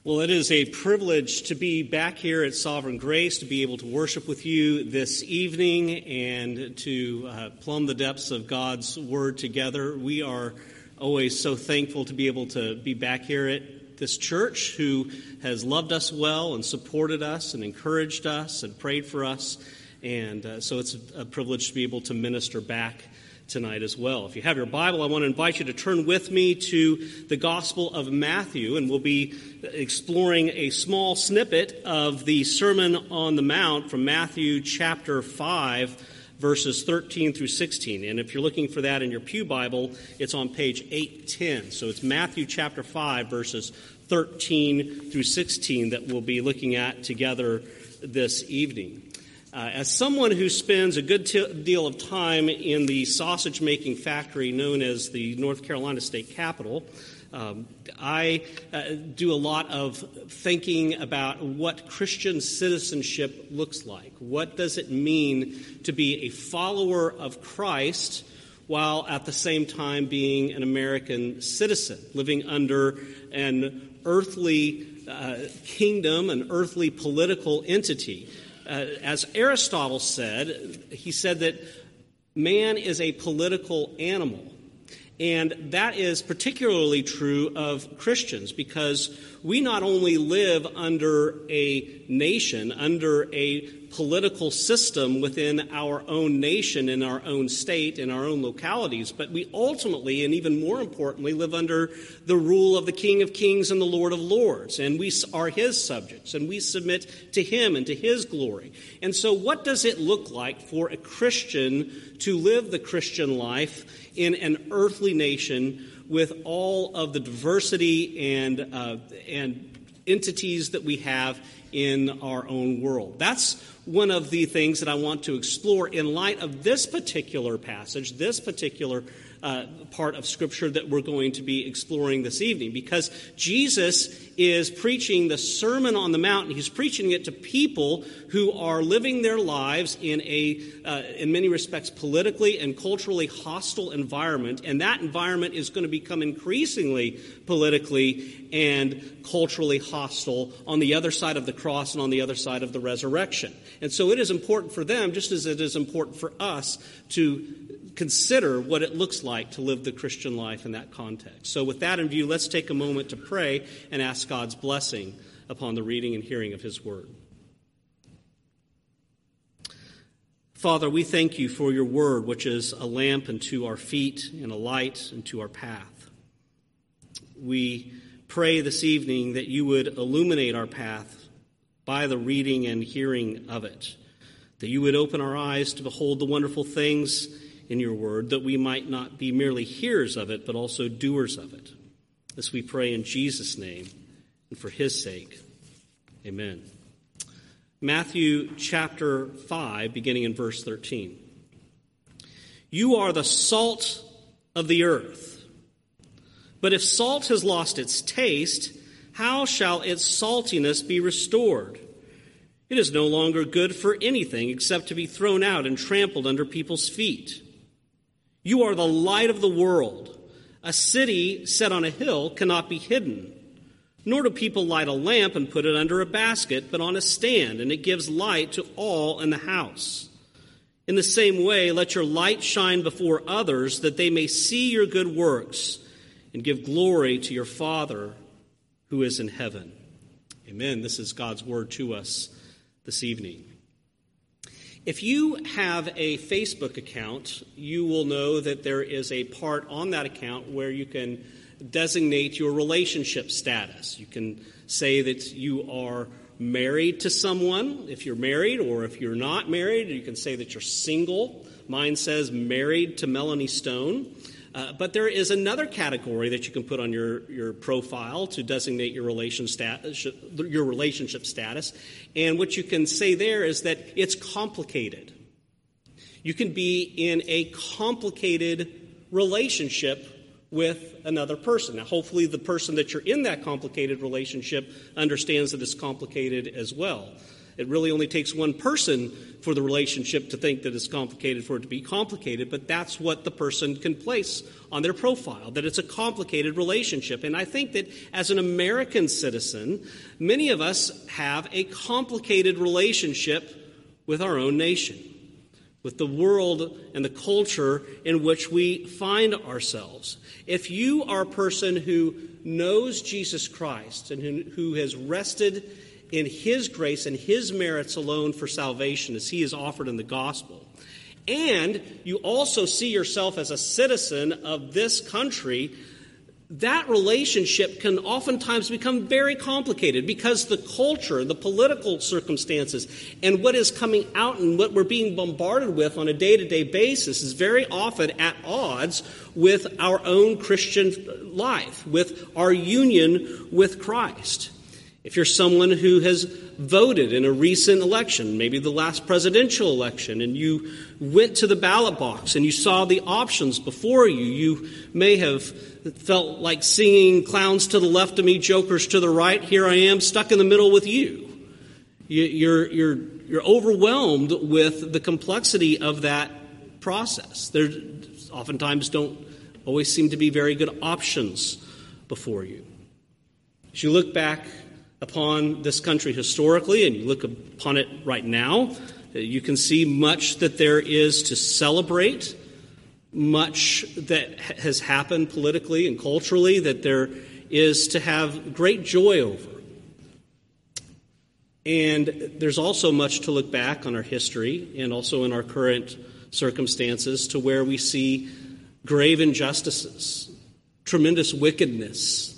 Well, it is a privilege to be back here at Sovereign Grace, to be able to worship with you this evening and to plumb the depths of God's Word together. We are always so thankful to be able to be back here at this church who has loved us well and supported us and encouraged us and prayed for us. And so it's a privilege to be able to minister back tonight as well. If you have your Bible, I want to invite you to turn with me to the Gospel of Matthew, and we'll be exploring a small snippet of the Sermon on the Mount from Matthew chapter 5, verses 13 through 16. And if you're looking for that in your pew Bible, it's on page 810. So it's Matthew chapter 5, verses 13 through 16 that we'll be looking at together this evening. As someone who spends a good deal of time in the sausage-making factory known as the North Carolina State Capitol, I do a lot of thinking about what Christian citizenship looks like. What does it mean to be a follower of Christ while at the same time being an American citizen, living under an earthly kingdom, an earthly political entity? As Aristotle said, he said that man is a political animal. And that is particularly true of Christians because we not only live under a nation, under a political system within our own nation, in our own state, in our own localities, but we ultimately, and even more importantly, live under the rule of the King of Kings and the Lord of Lords. And we are His subjects, and we submit to Him and to His glory. And so what does it look like for a Christian to live the Christian life in an earthly nation with all of the diversity and entities that we have in our own world? That's one of the things that I want to explore in light of this particular passage, this particular part of Scripture that we're going to be exploring this evening, because Jesus is preaching the Sermon on the Mount, and He's preaching it to people who are living their lives in in many respects, politically and culturally hostile environment, and that environment is going to become increasingly politically and culturally hostile on the other side of the cross and on the other side of the resurrection. And so it is important for them, just as it is important for us, to consider what it looks like to live the Christian life in that context. So with that in view, let's take a moment to pray and ask God's blessing upon the reading and hearing of His Word. Father, we thank You for Your Word, which is a lamp unto our feet and a light unto our path. We pray this evening that You would illuminate our path by the reading and hearing of it, that You would open our eyes to behold the wonderful things in Your Word, that we might not be merely hearers of it, but also doers of it. This we pray in Jesus' name and for His sake. Amen. Matthew chapter 5, beginning in verse 13. You are the salt of the earth. But if salt has lost its taste, how shall its saltiness be restored? It is no longer good for anything except to be thrown out and trampled under people's feet. You are the light of the world. A city set on a hill cannot be hidden. Nor do people light a lamp and put it under a basket, but on a stand, and it gives light to all in the house. In the same way, let your light shine before others, that they may see your good works and give glory to your Father who is in heaven. Amen. This is God's word to us this evening. If you have a Facebook account, you will know that there is a part on that account where you can designate your relationship status. You can say that you are married to someone, if you're married, or if you're not married, you can say that you're single. Mine says married to Melanie Stone. But there is another category that you can put on your profile to designate your relationship status. And what you can say there is that it's complicated. You can be in a complicated relationship with another person. Now, hopefully the person that you're in that complicated relationship understands that it's complicated as well. It really only takes one person for the relationship to think that it's complicated for it to be complicated, but that's what the person can place on their profile, that it's a complicated relationship. And I think that as an American citizen, many of us have a complicated relationship with our own nation, with the world and the culture in which we find ourselves. If you are a person who knows Jesus Christ and who has rested in his grace and his merits alone for salvation as he is offered in the gospel, and you also see yourself as a citizen of this country, that relationship can oftentimes become very complicated because the culture, the political circumstances, and what is coming out and what we're being bombarded with on a day-to-day basis is very often at odds with our own Christian life, with our union with Christ. If you're someone who has voted in a recent election, maybe the last presidential election, and you went to the ballot box and you saw the options before you, you may have felt like singing "Clowns to the left of me, jokers to the right, here I am stuck in the middle with you." You're overwhelmed with the complexity of that process. There oftentimes don't always seem to be very good options before you. As you look back upon this country historically, and you look upon it right now, you can see much that there is to celebrate, much that has happened politically and culturally that there is to have great joy over. And there's also much to look back on our history and also in our current circumstances to where we see grave injustices, tremendous wickedness,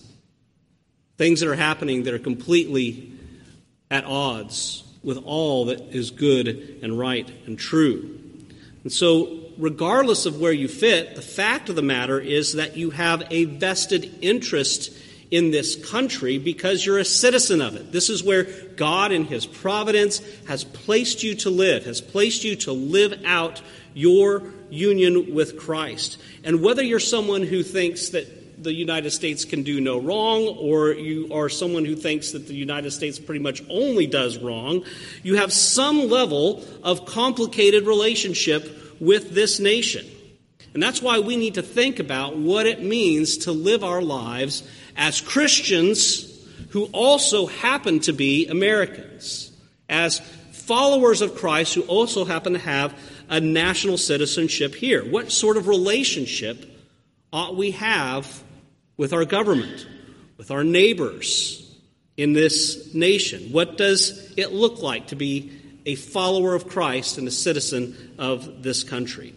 things that are happening that are completely at odds with all that is good and right and true. And so, regardless of where you fit, the fact of the matter is that you have a vested interest in this country because you're a citizen of it. This is where God in his providence has placed you to live, has placed you to live out your union with Christ. And whether you're someone who thinks that the United States can do no wrong, or you are someone who thinks that the United States pretty much only does wrong, you have some level of complicated relationship with this nation. And that's why we need to think about what it means to live our lives as Christians who also happen to be Americans, as followers of Christ who also happen to have a national citizenship here. What sort of relationship ought we have with our government, with our neighbors in this nation? What does it look like to be a follower of Christ and a citizen of this country?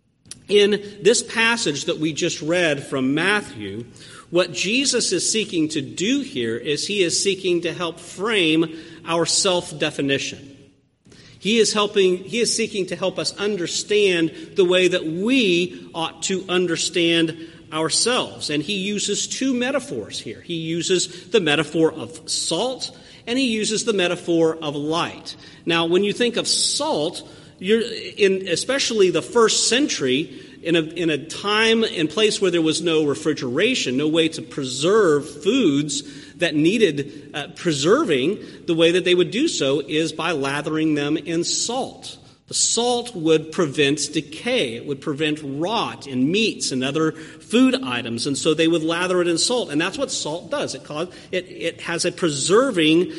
In this passage that we just read from Matthew, what Jesus is seeking to do here is he is seeking to help frame our self-definition. He is seeking to help us understand the way that we ought to understand ourselves. And he uses two metaphors here. He uses the metaphor of salt, and he uses the metaphor of light. Now, when you think of salt, you're in especially the first century, in a time and place where there was no refrigeration, no way to preserve foods that needed preserving, the way that they would do so is by lathering them in salt. The salt would prevent decay. It would prevent rot in meats and other food items. And so they would lather it in salt. And that's what salt does. It has a preserving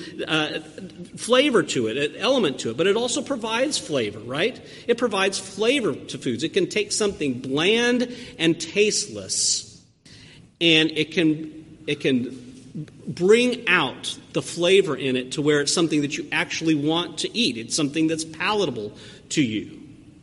flavor to it, an element to it. But it also provides flavor, right? It provides flavor to foods. It can take something bland and tasteless, and it can bring out the flavor in it to where it's something that you actually want to eat. It's something that's palatable to you.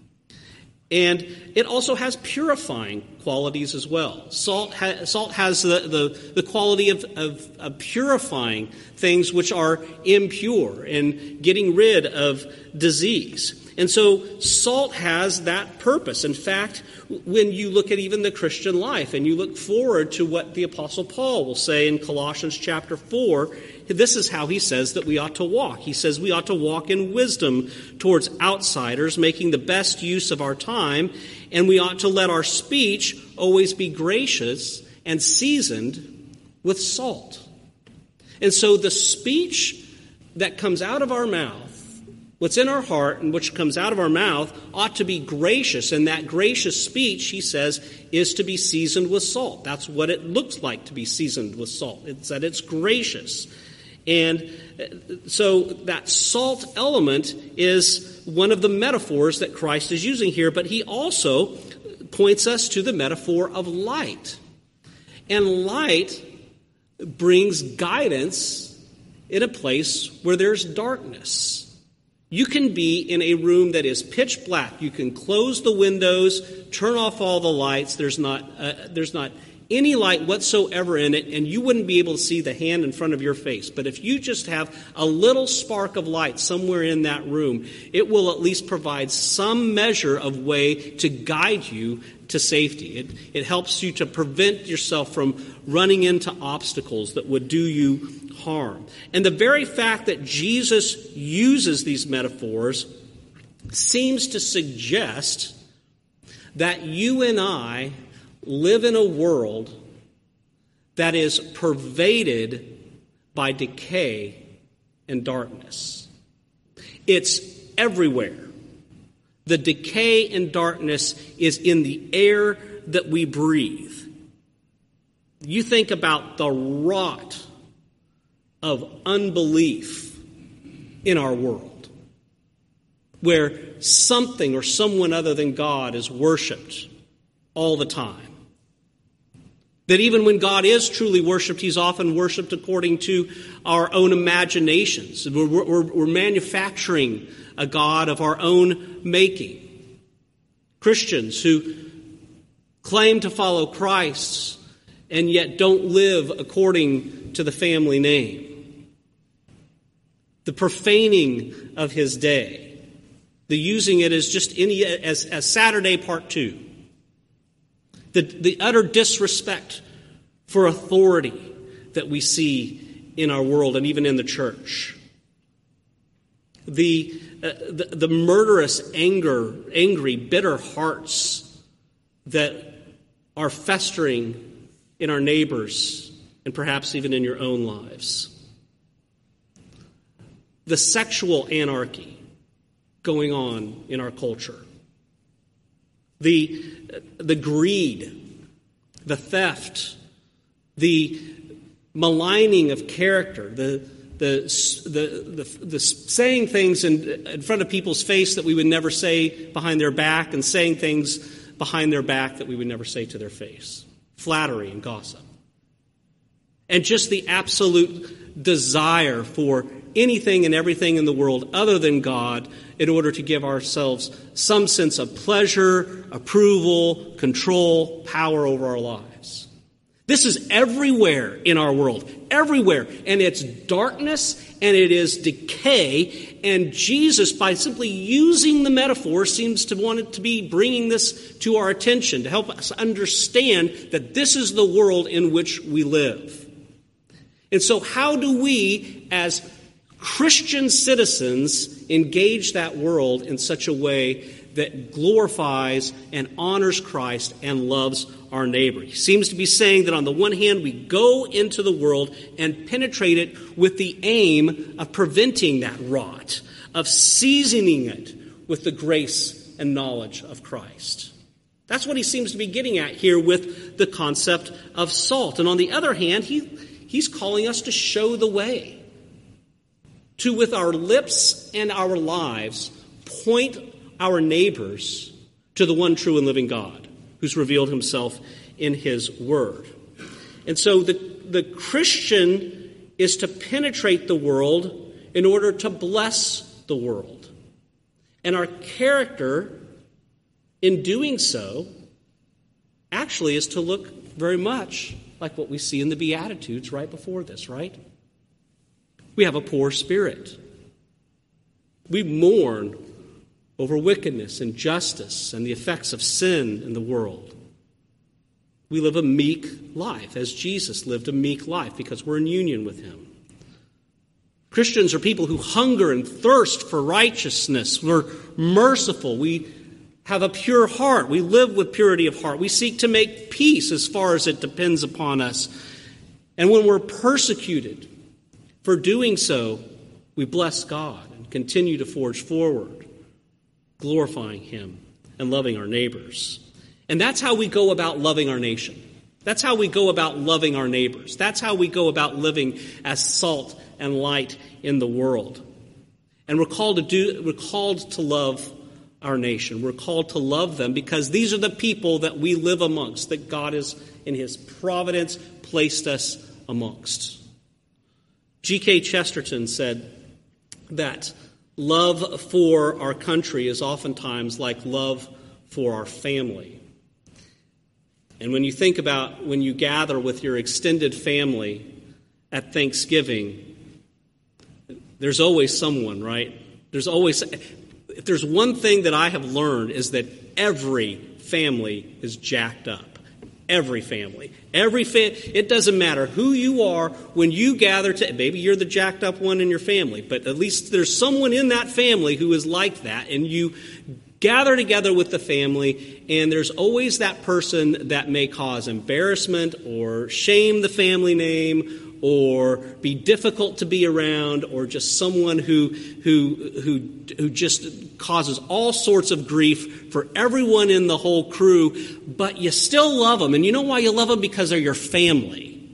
And it also has purifying qualities as well. Salt has the quality of purifying things which are impure and getting rid of disease. And so salt has that purpose. In fact, when you look at even the Christian life and you look forward to what the Apostle Paul will say in Colossians chapter 4, this is how he says that we ought to walk. He says we ought to walk in wisdom towards outsiders, making the best use of our time, and we ought to let our speech always be gracious and seasoned with salt. And so the speech that comes out of our mouth What's in our heart and which comes out of our mouth ought to be gracious. And that gracious speech, he says, is to be seasoned with salt. That's what it looks like to be seasoned with salt. It's that it's gracious. And so that salt element is one of the metaphors that Christ is using here. But he also points us to the metaphor of light. And light brings guidance in a place where there's darkness. You can be in a room that is pitch black. You can close the windows, turn off all the lights. There's not any light whatsoever in it, and you wouldn't be able to see the hand in front of your face. But if you just have a little spark of light somewhere in that room, it will at least provide some measure of way to guide you to safety. It helps you to prevent yourself from running into obstacles that would do you harm. And the very fact that Jesus uses these metaphors seems to suggest that you and I live in a world that is pervaded by decay and darkness. It's everywhere. The decay and darkness is in the air that we breathe. You think about the rot of unbelief in our world, where something or someone other than God is worshipped all the time. That even when God is truly worshipped, he's often worshipped according to our own imaginations. We're manufacturing a God of our own making. Christians who claim to follow Christ and yet don't live according to the family name. The profaning of his day. The using it as just as Saturday part 2. The utter disrespect for authority that we see in our world and even in the church. The murderous angry, bitter hearts that are festering in our neighbors and perhaps even in your own lives. The sexual anarchy going on in our culture. The greed, the theft, the maligning of character, the saying things in front of people's face that we would never say behind their back, and saying things behind their back that we would never say to their face. Flattery and gossip. And just the absolute desire for anything and everything in the world other than God in order to give ourselves some sense of pleasure, approval, control, power over our lives. This is everywhere in our world, everywhere. And it's darkness and it is decay. And Jesus, by simply using the metaphor, seems to want it to be bringing this to our attention, to help us understand that this is the world in which we live. And so how do we, as Christian citizens, engage that world in such a way that glorifies and honors Christ and loves our neighbor? He seems to be saying that on the one hand, we go into the world and penetrate it with the aim of preventing that rot, of seasoning it with the grace and knowledge of Christ. That's what he seems to be getting at here with the concept of salt. And on the other hand, he's calling us to show the way. To, with our lips and our lives, point our neighbors to the one true and living God who's revealed himself in his word. And so the Christian is to penetrate the world in order to bless the world. And our character in doing so actually is to look very much like what we see in the Beatitudes right before this, right? We have a poor spirit. We mourn over wickedness and justice and the effects of sin in the world. We live a meek life, as Jesus lived a meek life, because we're in union with him. Christians are people who hunger and thirst for righteousness. We're merciful. We have a pure heart. We live with purity of heart. We seek to make peace as far as it depends upon us. And when we're persecuted for doing so, we bless God. And continue to forge forward, glorifying Him and loving our neighbors. And that's how we go about loving our nation. That's how we go about loving our neighbors. That's how we go about living as salt and light in the world. And we're called to love our nation. We're called to love them because these are the people that we live amongst, that God has, in His providence, placed us amongst. G.K. Chesterton said that love for our country is oftentimes like love for our family. And when you think about when you gather with your extended family at Thanksgiving, there's always someone, right? If there's one thing that I have learned is that every family is jacked up. Every family. It doesn't matter who you are when you gather maybe you're the jacked up one in your family, but at least there's someone in that family who is like that, and you gather together with the family, and there's always that person that may cause embarrassment or shame the family name or be difficult to be around, or just someone who just causes all sorts of grief for everyone in the whole crew, but you still love them. And you know why you love them? Because they're your family.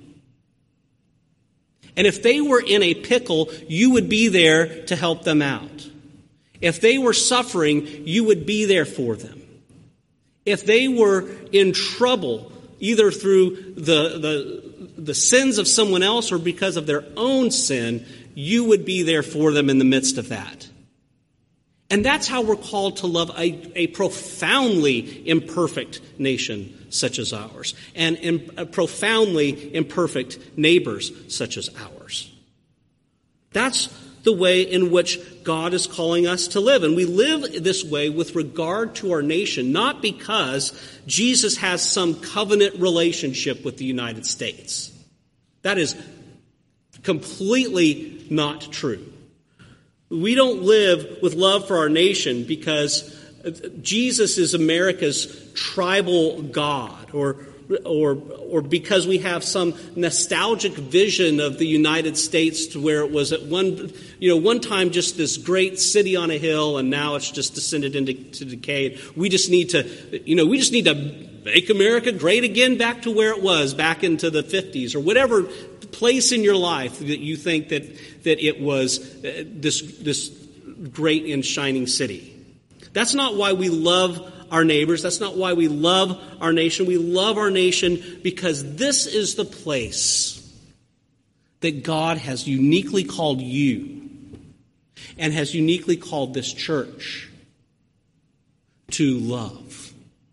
And if they were in a pickle, you would be there to help them out. If they were suffering, you would be there for them. If they were in trouble, either through the sins of someone else or because of their own sin, you would be there for them in the midst of that. And that's how we're called to love a profoundly imperfect nation such as ours, and profoundly imperfect neighbors such as ours. That's the way in which God is calling us to live. And we live this way with regard to our nation, not because Jesus has some covenant relationship with the United States. That is completely not true. We don't live with love for our nation because Jesus is America's tribal God, or because we have some nostalgic vision of the United States to where it was at one time just this great city on a hill, and now it's just descended into decay. We just need to make America great again, back to where it was, back into the 50s, or whatever place in your life that you think that it was this great and shining city. That's not why we love our neighbors. That's not why we love our nation. We love our nation because this is the place that God has uniquely called you and has uniquely called this church to love.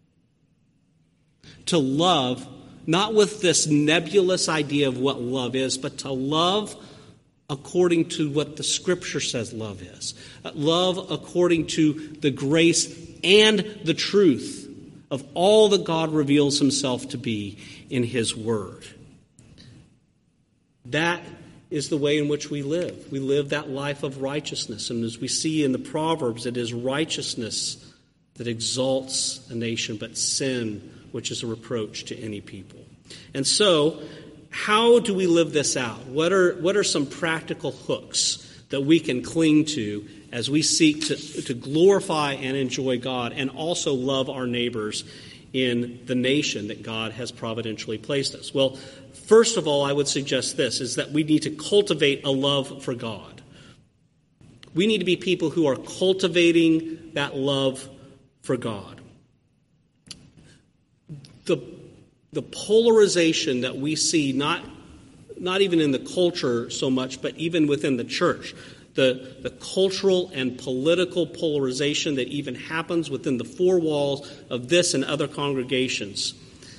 To love, not with this nebulous idea of what love is, but to love according to what the Scripture says love is. Love according to the grace and the truth of all that God reveals Himself to be in His Word. That is the way in which we live. We live that life of righteousness. And as we see in the Proverbs, it is righteousness that exalts a nation, but sin, which is a reproach to any people. And so, how do we live this out? What are some practical hooks that we can cling to as we seek to glorify and enjoy God and also love our neighbors in the nation that God has providentially placed us? Well, first of all, I would suggest this, is that we need to cultivate a love for God. We need to be people who are cultivating that love for God. The polarization that we see, not even in the culture so much, but even within the church, the cultural and political polarization that even happens within the four walls of this and other congregations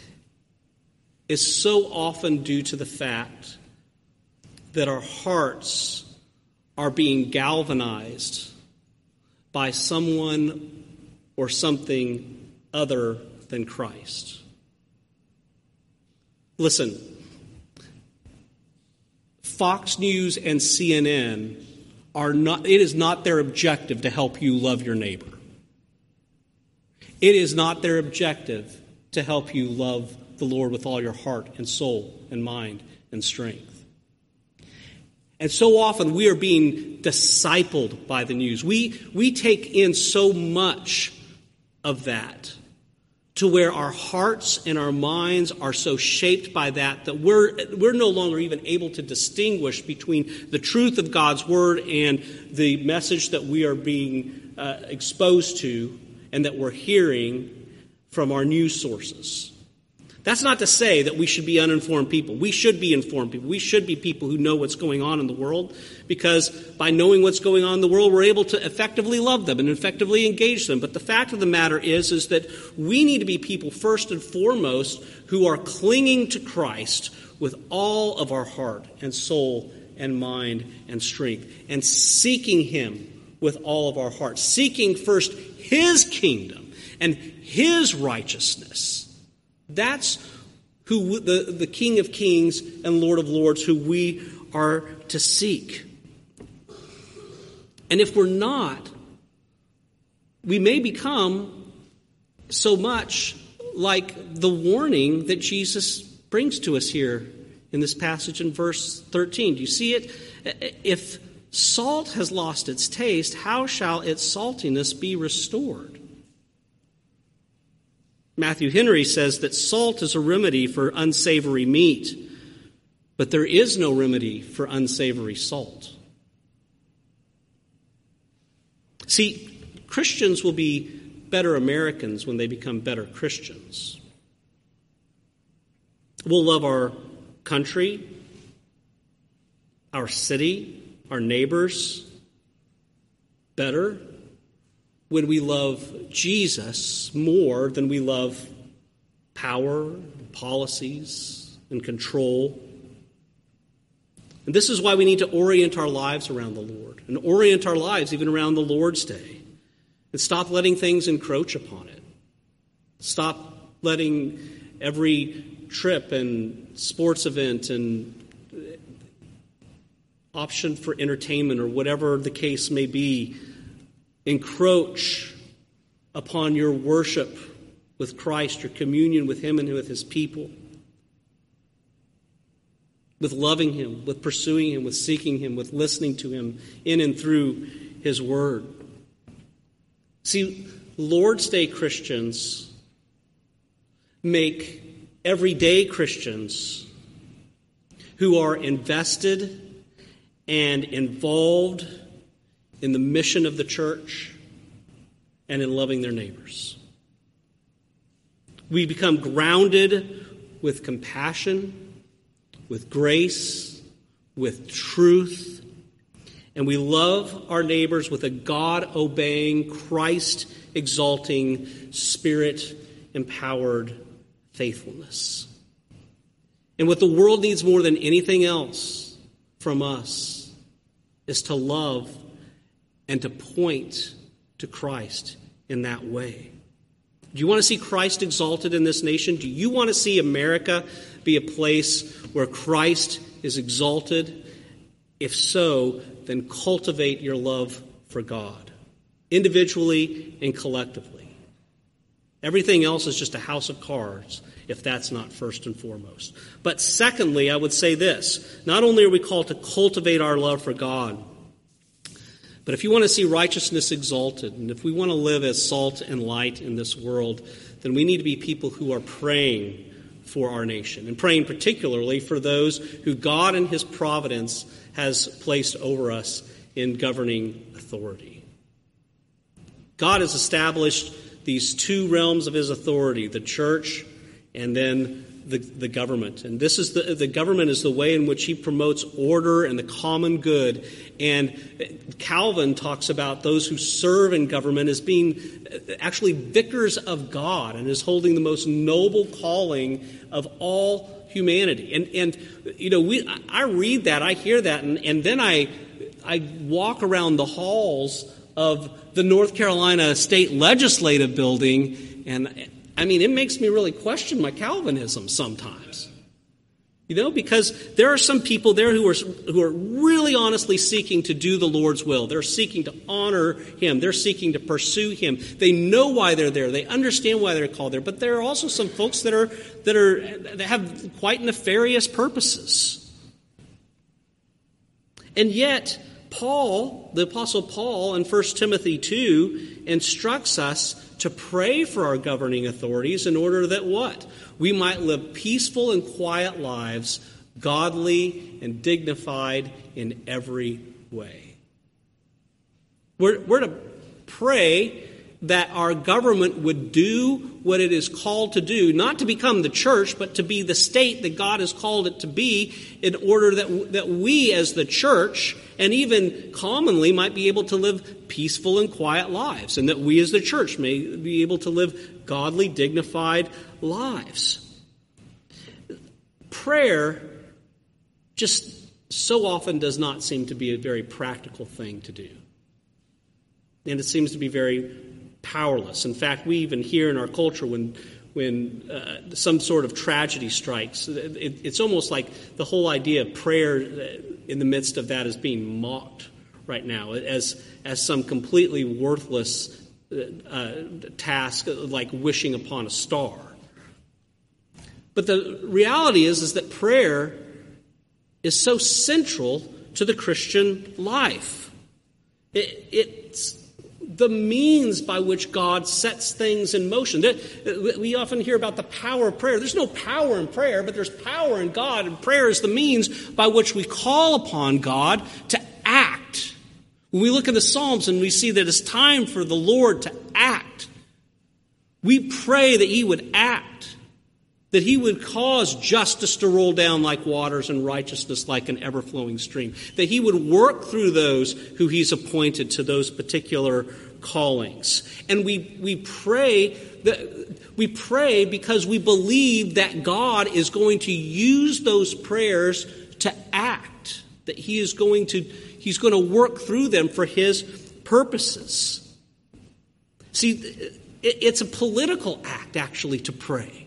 is so often due to the fact that our hearts are being galvanized by someone or something other than Christ. Listen, Fox News and CNN it is not their objective to help you love your neighbor. It is not their objective to help you love the Lord with all your heart and soul and mind and strength. And so often we are being discipled by the news. We take in so much of that to where our hearts and our minds are so shaped by that we're no longer even able to distinguish between the truth of God's Word and the message that we are being exposed to and that we're hearing from our news sources. That's not to say that we should be uninformed people. We should be informed people. We should be people who know what's going on in the world, because by knowing what's going on in the world, we're able to effectively love them and effectively engage them. But the fact of the matter is that we need to be people first and foremost who are clinging to Christ with all of our heart and soul and mind and strength, and seeking Him with all of our heart, seeking first His kingdom and His righteousness. That's who the King of Kings and Lord of Lords, who we are to seek. And if we're not, we may become so much like the warning that Jesus brings to us here in this passage in verse 13. Do you see it? If salt has lost its taste, how shall its saltiness be restored? Matthew Henry says that salt is a remedy for unsavory meat, but there is no remedy for unsavory salt. See, Christians will be better Americans when they become better Christians. We'll love our country, our city, our neighbors better when we love Jesus more than we love power, policies, and control. And this is why we need to orient our lives around the Lord, and orient our lives even around the Lord's Day, and stop letting things encroach upon it. Stop letting every trip and sports event and option for entertainment or whatever the case may be encroach upon your worship with Christ, your communion with Him and with His people, with loving Him, with pursuing Him, with seeking Him, with listening to Him in and through His Word. See, Lord's Day Christians make everyday Christians who are invested and involved in the mission of the church and in loving their neighbors. We become grounded with compassion, with grace, with truth, and we love our neighbors with a God-obeying, Christ-exalting, Spirit-empowered faithfulness. And what the world needs more than anything else from us is to love and to point to Christ in that way. Do you want to see Christ exalted in this nation? Do you want to see America be a place where Christ is exalted? If so, then cultivate your love for God, individually and collectively. Everything else is just a house of cards if that's not first and foremost. But secondly, I would say this. Not only are we called to cultivate our love for God, but if you want to see righteousness exalted, and if we want to live as salt and light in this world, then we need to be people who are praying for our nation, and praying particularly for those who God in His providence has placed over us in governing authority. God has established these two realms of His authority, the church and then the government. And this is the government is the way in which He promotes order and the common good. And Calvin talks about those who serve in government as being actually vicars of God, and as holding the most noble calling of all humanity. And you know, I read that, I hear that, and then I walk around the halls of the North Carolina State Legislative Building, and I mean, it makes me really question my Calvinism sometimes. You know, because there are some people there who are really honestly seeking to do the Lord's will. They're seeking to honor Him. They're seeking to pursue Him. They know why they're there. They understand why they're called there. But there are also some folks that have quite nefarious purposes. And yet, Paul, the Apostle Paul in 1 Timothy 2, instructs us to pray for our governing authorities in order that what? We might live peaceful and quiet lives, godly and dignified in every way. We're to pray that our government would do what it is called to do, not to become the church, but to be the state that God has called it to be, in order that we as the church, and even commonly, might be able to live peaceful and quiet lives, and that we as the church may be able to live godly, dignified lives. Prayer just so often does not seem to be a very practical thing to do. And it seems to be very powerless. In fact, we even hear in our culture when some sort of tragedy strikes, it's almost like the whole idea of prayer in the midst of that is being mocked right now as some completely worthless task, like wishing upon a star. But the reality is that prayer is so central to the Christian life. It's the means by which God sets things in motion. We often hear about the power of prayer. There's no power in prayer, but there's power in God, and prayer is the means by which we call upon God to act. When we look in the Psalms and we see that it's time for the Lord to act, we pray that He would act, that He would cause justice to roll down like waters and righteousness like an ever-flowing stream, that He would work through those who He's appointed to those particular callings. And we pray because we believe that God is going to use those prayers to act, that He's going to work through them for His purposes. See, it's a political act, actually, to pray.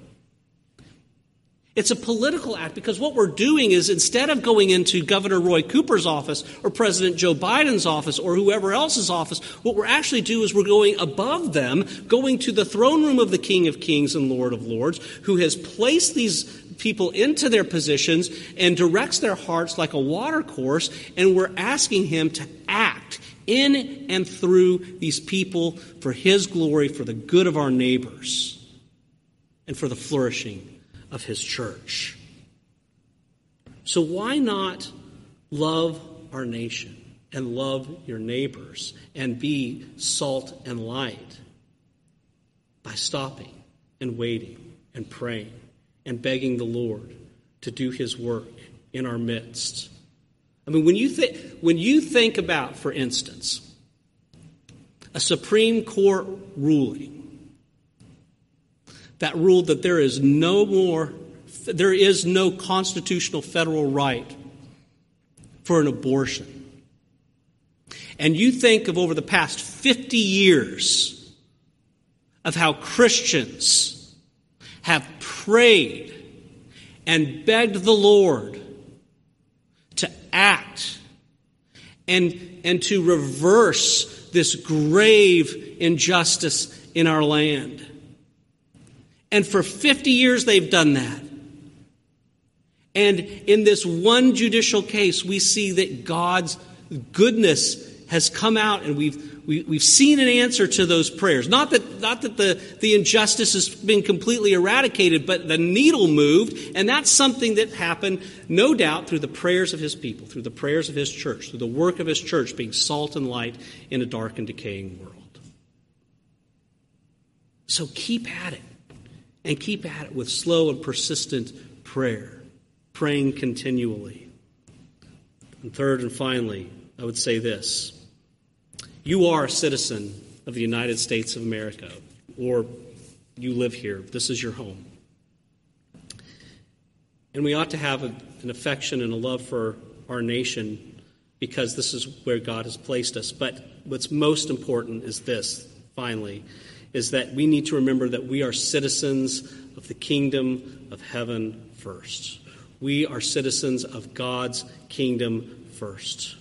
It's a political act because what we're doing is, instead of going into Governor Roy Cooper's office or President Joe Biden's office or whoever else's office, what we're actually doing is we're going above them, going to the throne room of the King of Kings and Lord of Lords, who has placed these people into their positions and directs their hearts like a water course, and we're asking Him to act in and through these people for His glory, for the good of our neighbors, and for the flourishing of His church. So why not love our nation and love your neighbors and be salt and light by stopping and waiting and praying and begging the Lord to do His work in our midst? I mean, when you think about, for instance, a Supreme Court ruling that ruled that there is no constitutional federal right for an abortion. And you think of over the past 50 years of how Christians have prayed and begged the Lord to act and to reverse this grave injustice in our land. And for 50 years they've done that. And in this one judicial case, we see that God's goodness has come out, and we've seen an answer to those prayers. Not that the injustice has been completely eradicated, but the needle moved, and that's something that happened, no doubt, through the prayers of His people, through the prayers of His church, through the work of His church being salt and light in a dark and decaying world. So keep at it. And keep at it with slow and persistent prayer, praying continually. And third and finally, I would say this. You are a citizen of the United States of America, or you live here. This is your home. And we ought to have an affection and a love for our nation because this is where God has placed us. But what's most important is this, finally, is that we need to remember that we are citizens of the kingdom of heaven first. We are citizens of God's kingdom first.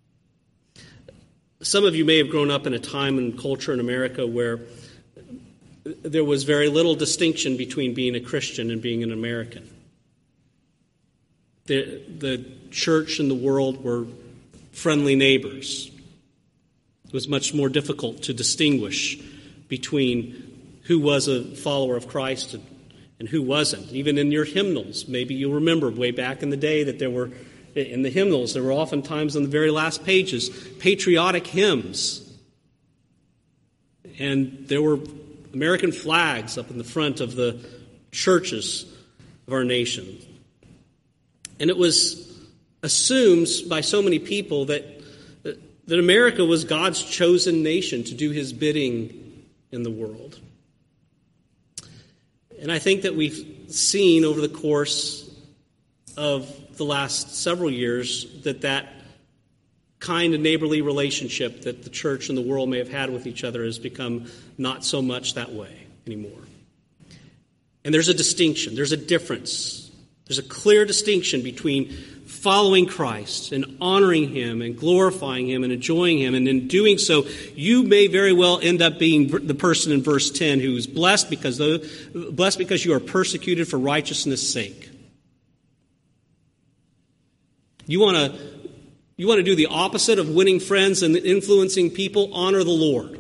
Some of you may have grown up in a time and culture in America where there was very little distinction between being a Christian and being an American. The church and the world were friendly neighbors. It was much more difficult to distinguish between who was a follower of Christ and who wasn't. Even in your hymnals, maybe you'll remember way back in the day that there were oftentimes on the very last pages patriotic hymns. And there were American flags up in the front of the churches of our nation. And it was assumed by so many people that America was God's chosen nation to do his bidding in the world. And I think that we've seen over the course of the last several years that kind of neighborly relationship that the church and the world may have had with each other has become not so much that way anymore. And there's a distinction, there's a difference. There's a clear distinction between following Christ and honoring him and glorifying him and enjoying him. And in doing so, you may very well end up being the person in verse 10 who is blessed because you are persecuted for righteousness' sake. You want to do the opposite of winning friends and influencing people? Honor the Lord.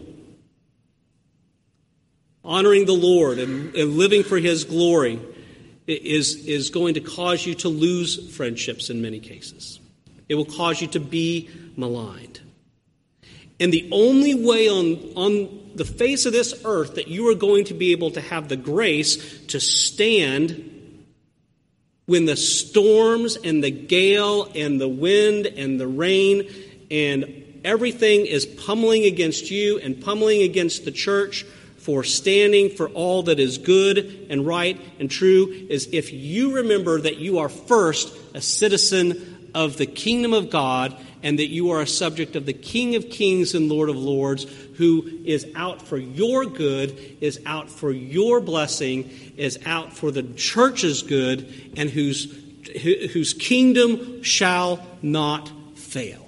Honoring the Lord and living for his glory is going to cause you to lose friendships in many cases. It will cause you to be maligned. And the only way on the face of this earth that you are going to be able to have the grace to stand when the storms and the gale and the wind and the rain and everything is pummeling against you and pummeling against the church for standing for all that is good and right and true, is if you remember that you are first a citizen of the kingdom of God and that you are a subject of the King of Kings and Lord of Lords, who is out for your good, is out for your blessing, is out for the church's good, and whose kingdom shall not fail.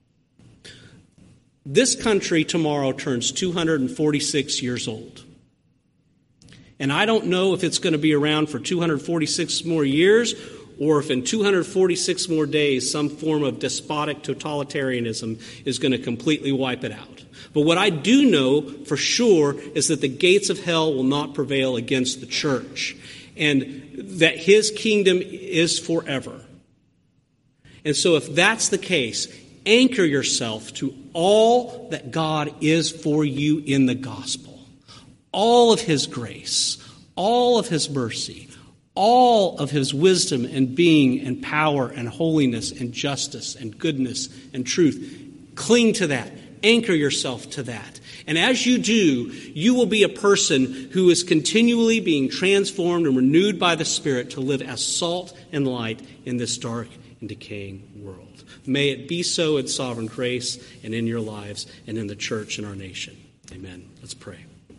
This country tomorrow turns 246 years old. And I don't know if it's going to be around for 246 more years or if in 246 more days some form of despotic totalitarianism is going to completely wipe it out. But what I do know for sure is that the gates of hell will not prevail against the church, and that his kingdom is forever. And so if that's the case, anchor yourself to all that God is for you in the gospel. All of his grace, all of his mercy, all of his wisdom and being and power and holiness and justice and goodness and truth. Cling to that. Anchor yourself to that. And as you do, you will be a person who is continually being transformed and renewed by the Spirit to live as salt and light in this dark and decaying world. May it be so in sovereign grace and in your lives and in the church and our nation. Amen. Let's pray.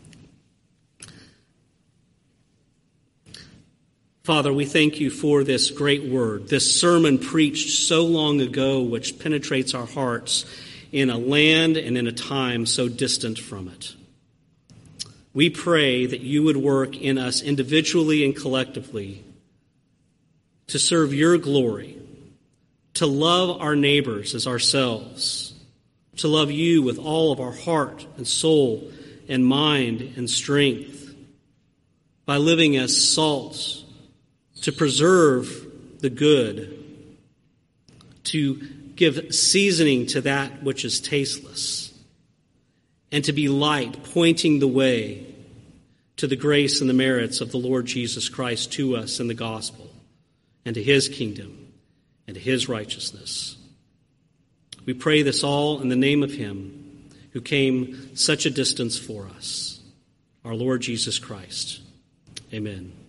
Father, we thank you for this great word, this sermon preached so long ago, which penetrates our hearts in a land and in a time so distant from it. We pray that you would work in us individually and collectively to serve your glory, to love our neighbors as ourselves, to love you with all of our heart and soul and mind and strength, by living as salt, to preserve the good, to give seasoning to that which is tasteless, and to be light, pointing the way to the grace and the merits of the Lord Jesus Christ to us in the gospel, and to his kingdom, and to his righteousness. We pray this all in the name of him who came such a distance for us, our Lord Jesus Christ. Amen.